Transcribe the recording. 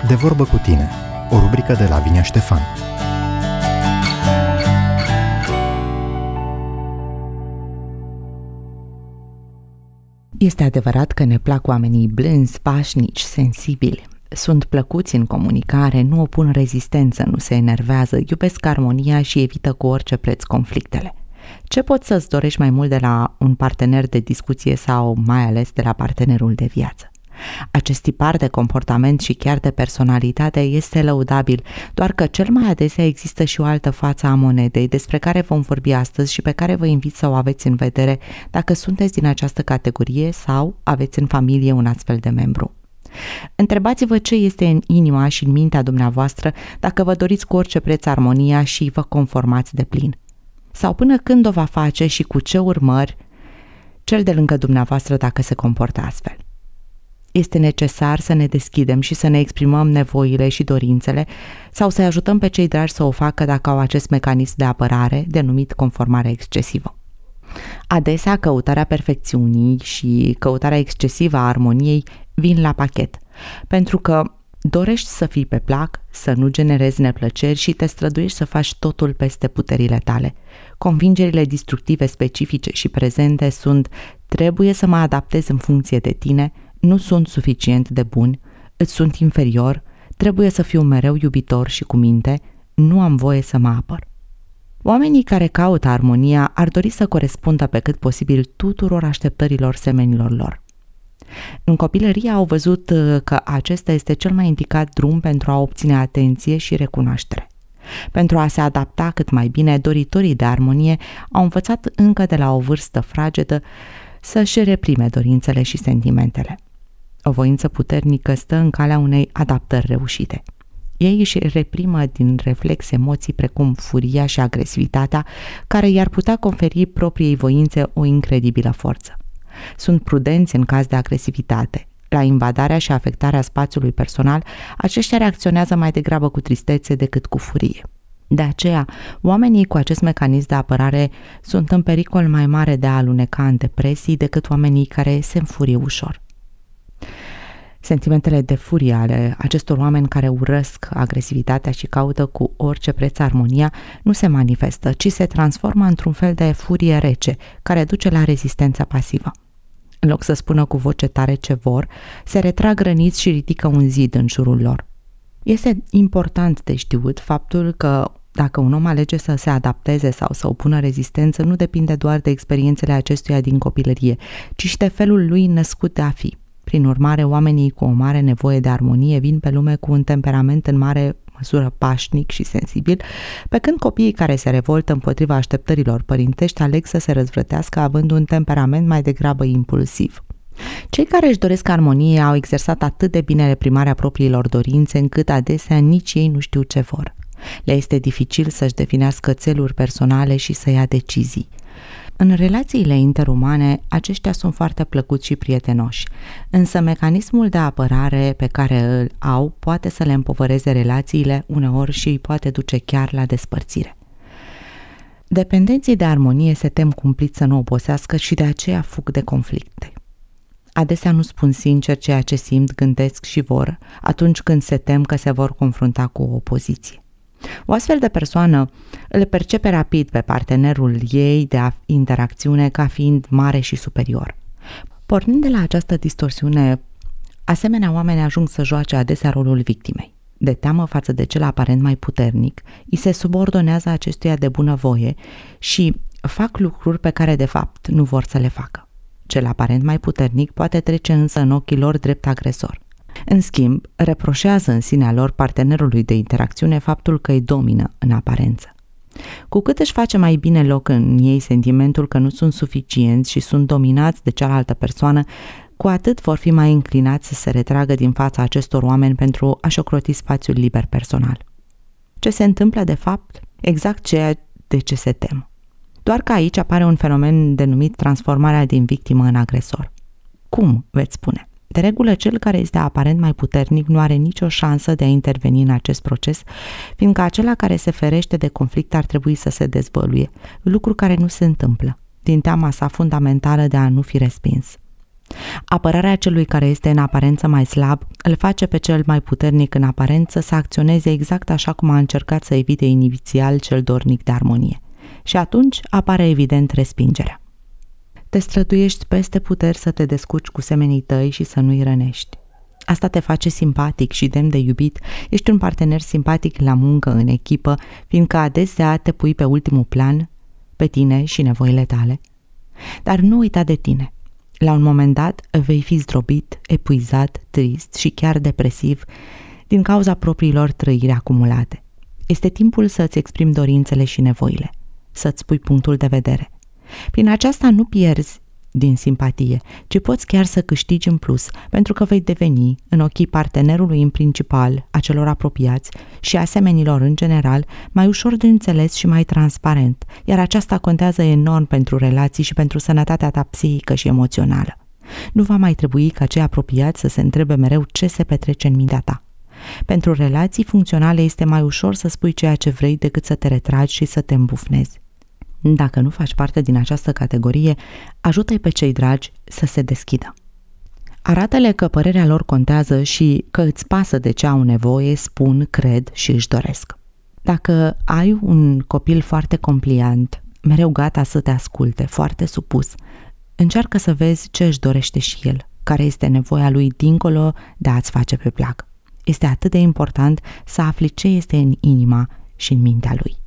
De vorbă cu tine, o rubrică de Lavinia Ștefan. Este adevărat că ne plac oamenii blânzi, pașnici, sensibili. Sunt plăcuți în comunicare, nu opun rezistență, nu se enervează, iubesc armonia și evită cu orice preț conflictele. Ce poți să-ți dorești mai mult de la un partener de discuție sau mai ales de la partenerul de viață? Acest tipar de comportament și chiar de personalitate este lăudabil, doar că cel mai adesea există și o altă față a monedei despre care vom vorbi astăzi și pe care vă invit să o aveți în vedere dacă sunteți din această categorie sau aveți în familie un astfel de membru. Întrebați-vă ce este în inima și în mintea dumneavoastră dacă vă doriți cu orice preț armonia și vă conformați de plin. Sau până când o va face și cu ce urmări cel de lângă dumneavoastră dacă se comportă astfel. Este necesar să ne deschidem și să ne exprimăm nevoile și dorințele sau să ajutăm pe cei dragi să o facă dacă au acest mecanism de apărare denumit conformare excesivă. Adesea căutarea perfecțiunii și căutarea excesivă a armoniei vin la pachet, pentru că dorești să fii pe plac, să nu generezi neplăceri și te străduiești să faci totul peste puterile tale. Convingerile destructive specifice și prezente sunt: trebuie să mă adaptez în funcție de tine, nu sunt suficient de bun, îți sunt inferior, trebuie să fiu mereu iubitor și cu minte, nu am voie să mă apăr. Oamenii care caută armonia ar dori să corespundă pe cât posibil tuturor așteptărilor semenilor lor. În copilărie au văzut că acesta este cel mai indicat drum pentru a obține atenție și recunoaștere. Pentru a se adapta cât mai bine, doritorii de armonie au învățat încă de la o vârstă fragedă să-și reprime dorințele și sentimentele. O voință puternică stă în calea unei adaptări reușite. Ei își reprimă din reflex emoții precum furia și agresivitatea, care i-ar putea conferi propriei voințe o incredibilă forță. Sunt prudenți în caz de agresivitate. La invadarea și afectarea spațiului personal, aceștia reacționează mai degrabă cu tristețe decât cu furie. De aceea, oamenii cu acest mecanism de apărare sunt în pericol mai mare de a aluneca în depresii decât oamenii care se înfurie ușor. Sentimentele de furie ale acestor oameni care urăsc agresivitatea și caută cu orice preț armonia nu se manifestă, ci se transformă într-un fel de furie rece, care duce la rezistența pasivă. În loc să spună cu voce tare ce vor, se retrag răniți și ridică un zid în jurul lor. Este important de știut faptul că dacă un om alege să se adapteze sau să opună rezistență, nu depinde doar de experiențele acestuia din copilărie, ci și de felul lui născut de a fi. Prin urmare, oamenii cu o mare nevoie de armonie vin pe lume cu un temperament în mare măsură pașnic și sensibil, pe când copiii care se revoltă împotriva așteptărilor părintești aleg să se răzvrătească având un temperament mai degrabă impulsiv. Cei care își doresc armonie au exersat atât de bine reprimarea propriilor dorințe încât adesea nici ei nu știu ce vor. Le este dificil să-și definească țeluri personale și să ia decizii. În relațiile interumane, aceștia sunt foarte plăcuți și prietenoși, însă mecanismul de apărare pe care îl au poate să le împovăreze relațiile, uneori și îi poate duce chiar la despărțire. Dependenții de armonie se tem cumplit să nu obosească și de aceea fug de conflicte. Adesea nu spun sincer ceea ce simt, gândesc și vor, atunci când se tem că se vor confrunta cu o opoziție. O astfel de persoană îl percepe rapid pe partenerul ei de interacțiune ca fiind mare și superior. Pornind de la această distorsiune, asemenea oameni ajung să joace adesea rolul victimei. De teamă față de cel aparent mai puternic, îi se subordonează acestuia de bunăvoie și fac lucruri pe care de fapt nu vor să le facă. Cel aparent mai puternic poate trece însă în ochii lor drept agresor. În schimb, reproșează în sinea lor partenerului de interacțiune faptul că îi domină în aparență. Cu cât își face mai bine loc în ei sentimentul că nu sunt suficienți și sunt dominați de cealaltă persoană, cu atât vor fi mai înclinați să se retragă din fața acestor oameni pentru a-și ocroti spațiul liber personal. Ce se întâmplă de fapt? Exact ceea de ce se tem. Doar că aici apare un fenomen denumit transformarea din victimă în agresor. Cum, veți spune? De regulă, cel care este aparent mai puternic nu are nicio șansă de a interveni în acest proces, fiindcă acela care se ferește de conflict ar trebui să se dezvăluie, lucru care nu se întâmplă, din teama sa fundamentală de a nu fi respins. Apărarea celui care este în aparență mai slab îl face pe cel mai puternic în aparență să acționeze exact așa cum a încercat să evite inițial cel dornic de armonie. Și atunci apare evident respingerea. Te străduiești peste puteri să te descurci cu semenii tăi și să nu-i rănești. Asta te face simpatic și demn de iubit, ești un partener simpatic la muncă, în echipă, fiindcă adesea te pui pe ultimul plan, pe tine și nevoile tale. Dar nu uita de tine. La un moment dat vei fi zdrobit, epuizat, trist și chiar depresiv din cauza propriilor trăiri acumulate. Este timpul să-ți exprimi dorințele și nevoile, să-ți pui punctul de vedere. Prin aceasta nu pierzi din simpatie, ci poți chiar să câștigi în plus, pentru că vei deveni, în ochii partenerului în principal, a celor apropiați și a semenilor în general, mai ușor de înțeles și mai transparent, iar aceasta contează enorm pentru relații și pentru sănătatea ta psihică și emoțională. Nu va mai trebui ca cei apropiați să se întrebe mereu ce se petrece în mintea ta. Pentru relații funcționale este mai ușor să spui ceea ce vrei decât să te retragi și să te îmbufnezi. Dacă nu faci parte din această categorie, ajută-i pe cei dragi să se deschidă. Arată-le că părerea lor contează și că îți pasă de ce au nevoie, spun, cred și își doresc. Dacă ai un copil foarte compliant, mereu gata să te asculte, foarte supus, încearcă să vezi ce își dorește și el, care este nevoia lui dincolo de a-ți face pe plac. Este atât de important să afli ce este în inima și în mintea lui.